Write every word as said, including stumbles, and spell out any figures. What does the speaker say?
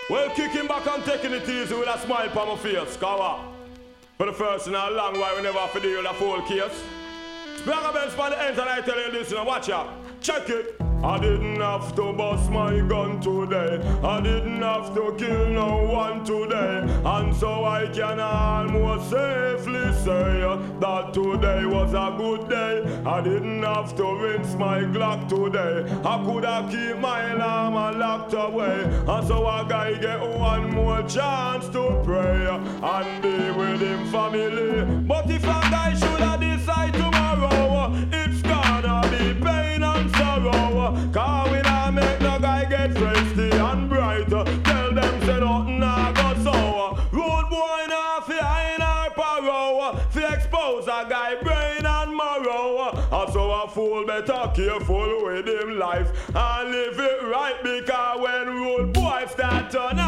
Well, kicking back and taking it easy with a smile on my face. Cover. For the first in a long while, we never have to deal with a full case. Splatter bells for the ends, and I tell you this, now watch out. Check it. I didn't have to bust my gun today. I didn't have to kill no one today. And so I can almost safely say that today was a good day. I didn't have to rinse my Glock today. I could have keep my alarm locked away. And so a guy get one more chance to pray and be with him family. But if a guy should have decide tomorrow, it's gonna be pain and sorrow. Cause we not make no guy get frisky and bright. Tell them say nothing I go sour. Road boy not fi in our power. Fi expose a guy brain and marrow. And so a fool better careful with him life and live it right. Because when road boy start turning